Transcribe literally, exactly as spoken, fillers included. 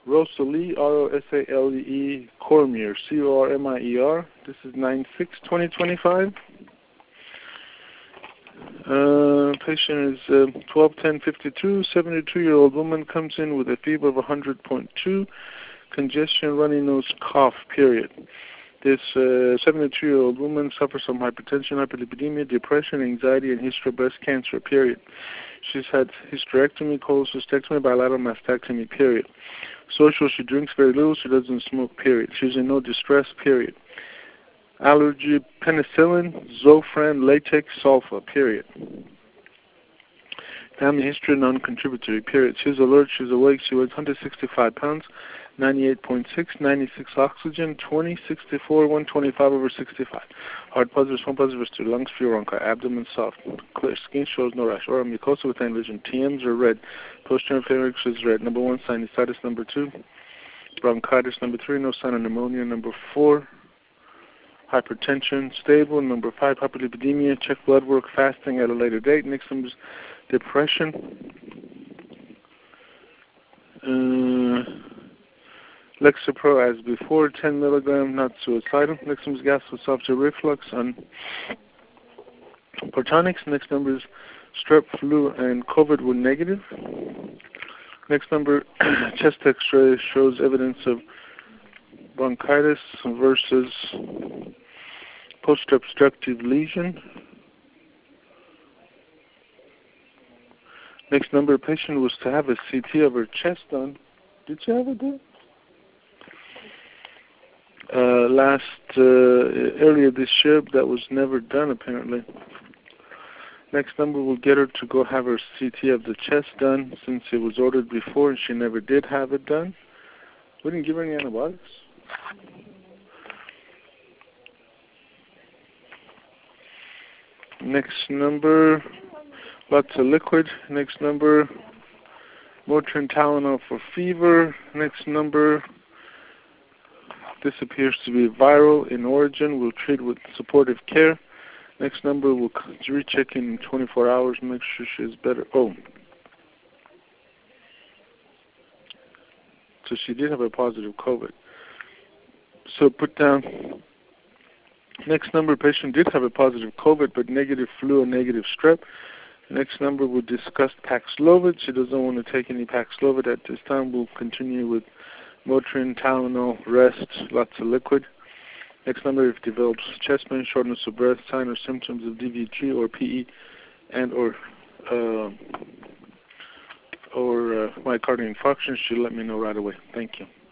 Rosalie, R O S A L E E, Cormier, C O R M I E R. This is nine six twenty twenty-five. Uh, patient is uh, twelve ten fifty-two, seventy-two-year-old woman, comes in with a fever of one hundred point two, congestion, runny nose, cough, period. This uh, seventy-two-year-old woman suffers from hypertension, hyperlipidemia, depression, anxiety, and history of breast cancer, period. She's had hysterectomy, cholecystectomy, bilateral mastectomy, period. Social, she drinks very little, she doesn't smoke, period. She's in no distress, period. Allergy, penicillin, Zofran, latex, sulfa, period. Family history, non-contributory, period. She's alert, she's awake, she weighs one hundred sixty-five pounds, ninety-eight point six, ninety-six oxygen, twenty, sixty-four, one twenty-five over sixty-five. Heart positive, swollen positive to lungs, few bronchi, abdomen soft, clear skin, shows no rash. Oral mucosa with lesion, T Ms are red. Posterior pharynx is red. Number one, sinusitis. Number two, bronchitis. Number three, no sign of pneumonia. Number four, hypertension, stable. Number five, hyperlipidemia. Check blood work, fasting at a later date. Next number is depression. Uh, Lexapro as before, ten milligram, not suicidal. Next number is gastroesophageal reflux on Protonics. Next number is strep, flu, and COVID were negative. Next number, chest x-ray shows evidence of bronchitis versus post-obstructive lesion. Next number, patient was to have a C T of her chest done. Did she have it done? Uh, last, uh, earlier this year, that was never done apparently. Next number will get her to go have her C T of the chest done since it was ordered before and she never did have it done. We didn't give her any antibiotics. Next number, lots of liquid. Next number, Motrin Tylenol for fever. Next number, this appears to be viral in origin. We'll treat with supportive care. Next number, we'll recheck in twenty-four hours, make sure she's better. Oh. So she did have a positive COVID. So put down, next number, patient did have a positive COVID, but negative flu and negative strep. Next number, we'll discuss Paxlovid. She doesn't want to take any Paxlovid at this time. We'll continue with Motrin, Tylenol, rest, lots of liquid. Next number, if develops chest pain, shortness of breath, sign or symptoms of D V T or P E and or uh, or uh, myocardial infarction, she'll let me know right away. Thank you.